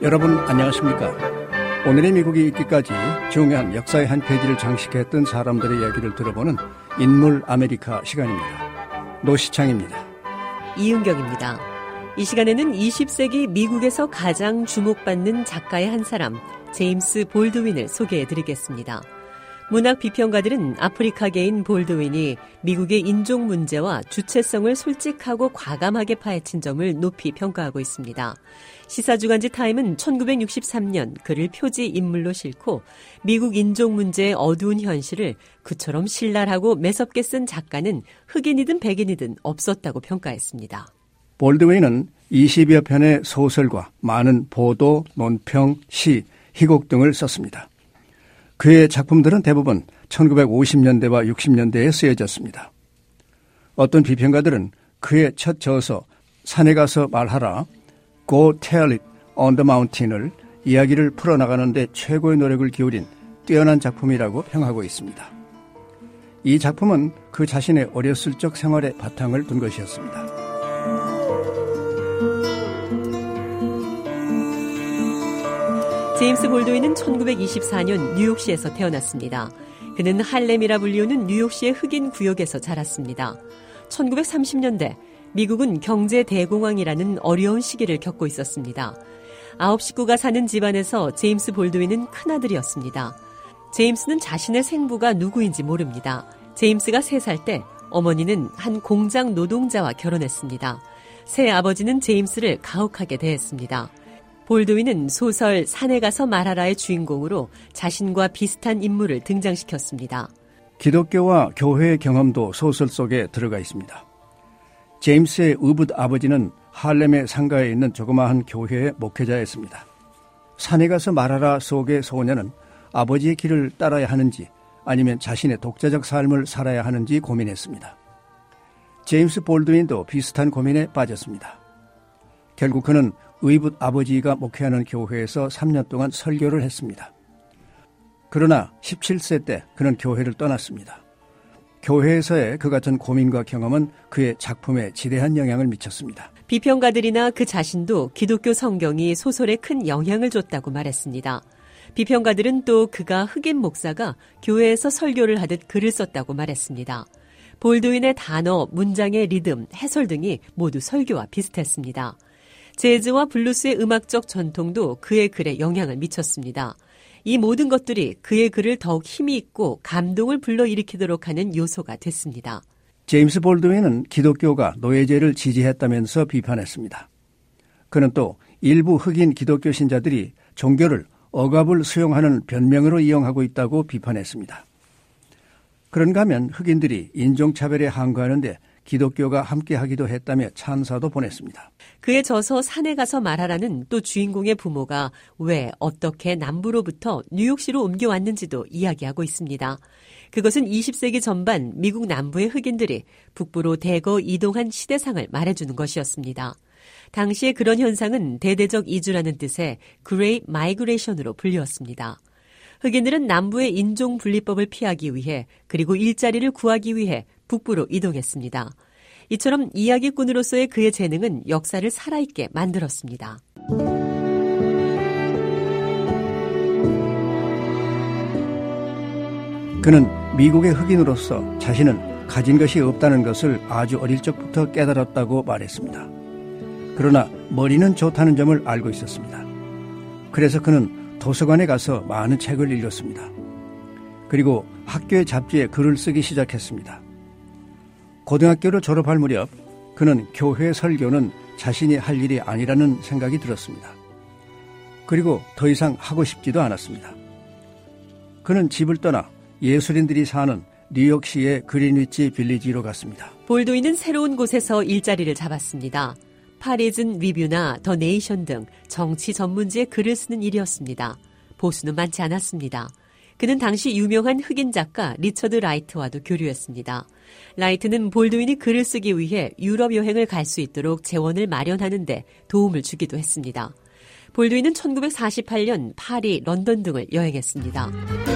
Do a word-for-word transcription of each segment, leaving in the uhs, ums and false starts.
여러분 안녕하십니까? 오늘의 미국이 있기까지 중요한 역사의 한 페이지를 장식했던 사람들의 이야기를 들어보는 인물 아메리카 시간입니다. 노시창입니다. 이은경입니다. 이 시간에는 이십 세기 미국에서 가장 주목받는 작가의 한 사람, 제임스 볼드윈을 소개해드리겠습니다. 문학 비평가들은 아프리카계인 볼드윈이 미국의 인종 문제와 주체성을 솔직하고 과감하게 파헤친 점을 높이 평가하고 있습니다. 시사주간지 타임은 천구백육십삼 년 그를 표지 인물로 싣고 미국 인종 문제의 어두운 현실을 그처럼 신랄하고 매섭게 쓴 작가는 흑인이든 백인이든 없었다고 평가했습니다. 볼드윈은 이십여 편의 소설과 많은 보도, 논평, 시, 희곡 등을 썼습니다. 그의 작품들은 대부분 천구백오십 년대와 육십 년대에 쓰여졌습니다. 어떤 비평가들은 그의 첫 저서 산에 가서 말하라, Go Tell It on the Mountain을 이야기를 풀어나가는 데 최고의 노력을 기울인 뛰어난 작품이라고 평하고 있습니다. 이 작품은 그 자신의 어렸을 적 생활에 바탕을 둔 것이었습니다. 제임스 볼드윈은 천구백이십사 년 뉴욕시에서 태어났습니다. 그는 할렘이라 불리우는 뉴욕시의 흑인 구역에서 자랐습니다. 천구백삼십 년대 미국은 경제 대공황이라는 어려운 시기를 겪고 있었습니다. 아홉 식구가 사는 집안에서 제임스 볼드윈은 큰아들이었습니다. 제임스는 자신의 생부가 누구인지 모릅니다. 제임스가 세 살 때 어머니는 한 공장 노동자와 결혼했습니다. 새 아버지는 제임스를 가혹하게 대했습니다. 볼드윈은 소설 산에 가서 말하라의 주인공으로 자신과 비슷한 인물을 등장시켰습니다. 기독교와 교회의 경험도 소설 속에 들어가 있습니다. 제임스의 의붓 아버지는 할렘의 상가에 있는 조그마한 교회의 목회자였습니다. 산에 가서 말하라 속의 소녀는 아버지의 길을 따라야 하는지 아니면 자신의 독자적 삶을 살아야 하는지 고민했습니다. 제임스 볼드윈도 비슷한 고민에 빠졌습니다. 결국 그는 의붓 아버지가 목회하는 교회에서 삼 년 동안 설교를 했습니다. 그러나 십칠 세 때 그는 교회를 떠났습니다. 교회에서의 그 같은 고민과 경험은 그의 작품에 지대한 영향을 미쳤습니다. 비평가들이나 그 자신도 기독교 성경이 소설에 큰 영향을 줬다고 말했습니다. 비평가들은 또 그가 흑인 목사가 교회에서 설교를 하듯 글을 썼다고 말했습니다. 볼드윈의 단어, 문장의 리듬, 해설 등이 모두 설교와 비슷했습니다. 재즈와 블루스의 음악적 전통도 그의 글에 영향을 미쳤습니다. 이 모든 것들이 그의 글을 더욱 힘이 있고 감동을 불러일으키도록 하는 요소가 됐습니다. 제임스 볼드윈은 기독교가 노예제를 지지했다면서 비판했습니다. 그는 또 일부 흑인 기독교 신자들이 종교를 억압을 수용하는 변명으로 이용하고 있다고 비판했습니다. 그런가 하면 흑인들이 인종차별에 항거하는데 기독교가 함께하기도 했다며 찬사도 보냈습니다. 그의 저서 산에 가서 말하라는 또 주인공의 부모가 왜 어떻게 남부로부터 뉴욕시로 옮겨왔는지도 이야기하고 있습니다. 그것은 이십 세기 전반 미국 남부의 흑인들이 북부로 대거 이동한 시대상을 말해주는 것이었습니다. 당시에 그런 현상은 대대적 이주라는 뜻의 Great Migration으로 불리웠습니다. 흑인들은 남부의 인종분리법을 피하기 위해 그리고 일자리를 구하기 위해 북부로 이동했습니다. 이처럼 이야기꾼으로서의 그의 재능은 역사를 살아있게 만들었습니다. 그는 미국의 흑인으로서 자신은 가진 것이 없다는 것을 아주 어릴 적부터 깨달았다고 말했습니다. 그러나 머리는 좋다는 점을 알고 있었습니다. 그래서 그는 도서관에 가서 많은 책을 읽었습니다. 그리고 학교의 잡지에 글을 쓰기 시작했습니다. 고등학교를 졸업할 무렵 그는 교회 설교는 자신이 할 일이 아니라는 생각이 들었습니다. 그리고 더 이상 하고 싶지도 않았습니다. 그는 집을 떠나 예술인들이 사는 뉴욕시의 그린위치 빌리지로 갔습니다. 볼드윈은 새로운 곳에서 일자리를 잡았습니다. 파리즌 리뷰나 더 네이션 등 정치 전문지에 글을 쓰는 일이었습니다. 보수는 많지 않았습니다. 그는 당시 유명한 흑인 작가 리처드 라이트와도 교류했습니다. 라이트는 볼드윈이 글을 쓰기 위해 유럽 여행을 갈 수 있도록 재원을 마련하는 데 도움을 주기도 했습니다. 볼드윈은 천구백사십팔 년 파리, 런던 등을 여행했습니다.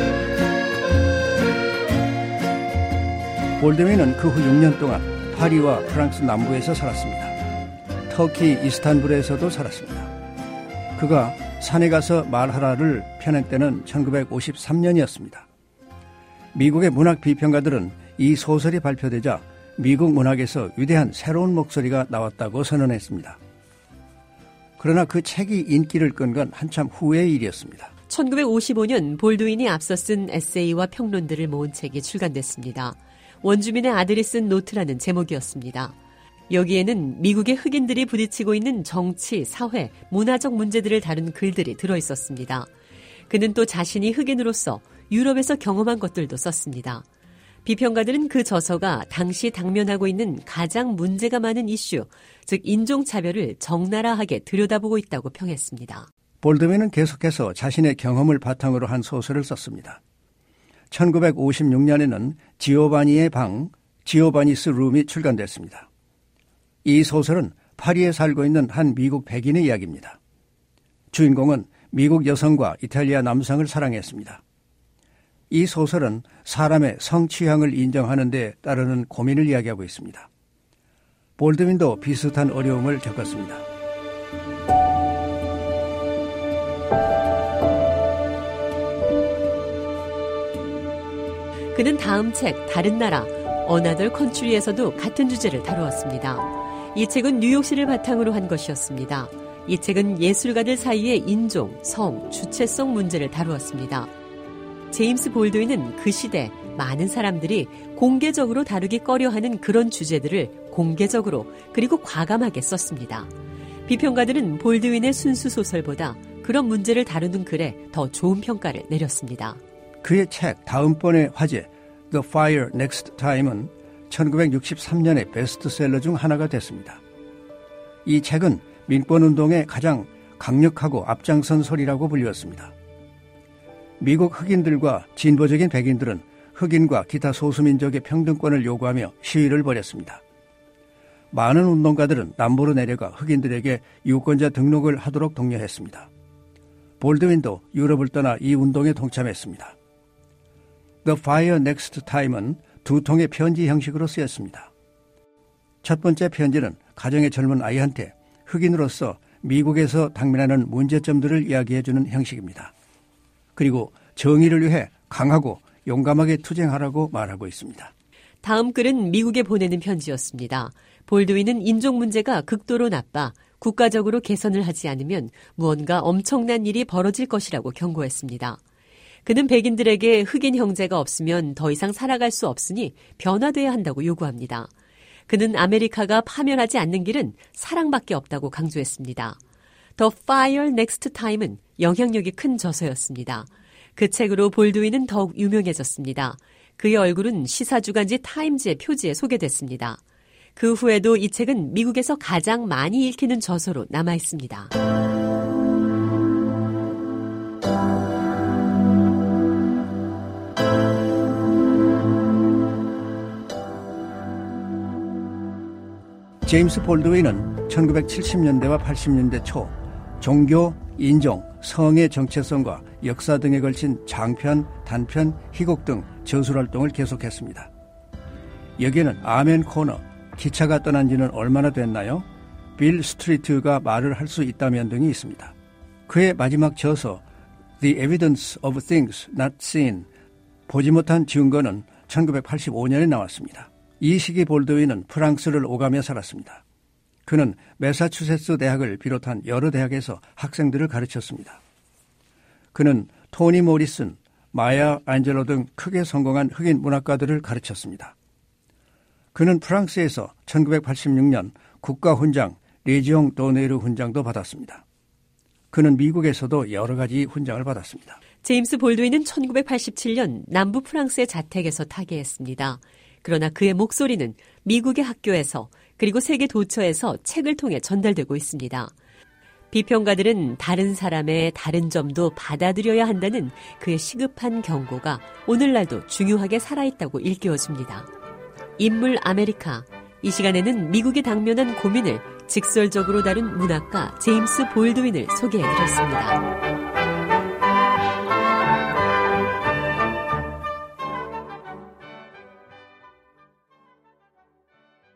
볼드윈은 그 후 육 년 동안 파리와 프랑스 남부에서 살았습니다. 터키 이스탄불에서도 살았습니다. 그가 산에 가서 말하라를 펴낸 때는 천구백오십삼 년이었습니다. 미국의 문학 비평가들은 이 소설이 발표되자 미국 문학에서 위대한 새로운 목소리가 나왔다고 선언했습니다. 그러나 그 책이 인기를 끈 건 한참 후의 일이었습니다. 천구백오십오 년 볼드윈이 앞서 쓴 에세이와 평론들을 모은 책이 출간됐습니다. 원주민의 아들이 쓴 노트라는 제목이었습니다. 여기에는 미국의 흑인들이 부딪히고 있는 정치, 사회, 문화적 문제들을 다룬 글들이 들어있었습니다. 그는 또 자신이 흑인으로서 유럽에서 경험한 것들도 썼습니다. 비평가들은 그 저서가 당시 당면하고 있는 가장 문제가 많은 이슈, 즉 인종차별을 적나라하게 들여다보고 있다고 평했습니다. 볼드윈은 계속해서 자신의 경험을 바탕으로 한 소설을 썼습니다. 천구백오십육 년에는 지오바니의 방, 지오바니스 룸이 출간됐습니다. 이 소설은 파리에 살고 있는 한 미국 백인의 이야기입니다. 주인공은 미국 여성과 이탈리아 남성을 사랑했습니다. 이 소설은 사람의 성취향을 인정하는 데 따르는 고민을 이야기하고 있습니다. 볼드윈도 비슷한 어려움을 겪었습니다. 그는 다음 책 다른 나라 Another Country에서도 같은 주제를 다루었습니다. 이 책은 뉴욕시를 바탕으로 한 것이었습니다. 이 책은 예술가들 사이의 인종, 성, 주체성 문제를 다루었습니다. 제임스 볼드윈은 그 시대 많은 사람들이 공개적으로 다루기 꺼려하는 그런 주제들을 공개적으로 그리고 과감하게 썼습니다. 비평가들은 볼드윈의 순수 소설보다 그런 문제를 다루는 글에 더 좋은 평가를 내렸습니다. 그의 책 다음번의 화제 The Fire Next Time은 천구백육십삼 년의 베스트셀러 중 하나가 됐습니다. 이 책은 민권운동의 가장 강력하고 앞장선 소리라고 불렸습니다. 미국 흑인들과 진보적인 백인들은 흑인과 기타 소수민족의 평등권을 요구하며 시위를 벌였습니다. 많은 운동가들은 남부로 내려가 흑인들에게 유권자 등록을 하도록 독려했습니다. 볼드윈도 유럽을 떠나 이 운동에 동참했습니다. The Fire Next Time은 두 통의 편지 형식으로 쓰였습니다. 첫 번째 편지는 가정의 젊은 아이한테 흑인으로서 미국에서 당면하는 문제점들을 이야기해주는 형식입니다. 그리고 정의를 위해 강하고 용감하게 투쟁하라고 말하고 있습니다. 다음 글은 미국에 보내는 편지였습니다. 볼드윈은 인종 문제가 극도로 나빠 국가적으로 개선을 하지 않으면 무언가 엄청난 일이 벌어질 것이라고 경고했습니다. 그는 백인들에게 흑인 형제가 없으면 더 이상 살아갈 수 없으니 변화돼야 한다고 요구합니다. 그는 아메리카가 파멸하지 않는 길은 사랑밖에 없다고 강조했습니다. The Fire Next Time은 영향력이 큰 저서였습니다. 그 책으로 볼드윈은 더욱 유명해졌습니다. 그의 얼굴은 시사주간지 타임즈의 표지에 소개됐습니다. 그 후에도 이 책은 미국에서 가장 많이 읽히는 저서로 남아있습니다. 제임스 볼드윈은 천구백칠십 년대와 팔십 년대 초 종교, 인종, 성의 정체성과 역사 등에 걸친 장편, 단편, 희곡 등 저술활동을 계속했습니다. 여기에는 아멘 코너, 기차가 떠난 지는 얼마나 됐나요? 빌 스트리트가 말을 할 수 있다면 등이 있습니다. 그의 마지막 저서 The Evidence of Things Not Seen, 보지 못한 증거는 천구백팔십오 년에 나왔습니다. 이 시기 볼드윈은 프랑스를 오가며 살았습니다. 그는 매사추세츠 대학을 비롯한 여러 대학에서 학생들을 가르쳤습니다. 그는 토니 모리슨, 마야 안젤로 등 크게 성공한 흑인 문학가들을 가르쳤습니다. 그는 프랑스에서 천구백팔십육 년 국가훈장 레지옹 도네르 훈장도 받았습니다. 그는 미국에서도 여러 가지 훈장을 받았습니다. 제임스 볼드윈은 천구백팔십칠 년 남부 프랑스의 자택에서 타계했습니다. 그러나 그의 목소리는 미국의 학교에서 그리고 세계 도처에서 책을 통해 전달되고 있습니다. 비평가들은 다른 사람의 다른 점도 받아들여야 한다는 그의 시급한 경고가 오늘날도 중요하게 살아있다고 일깨워줍니다. 인물 아메리카, 이 시간에는 미국이 당면한 고민을 직설적으로 다룬 문학가 제임스 볼드윈을 소개해드렸습니다.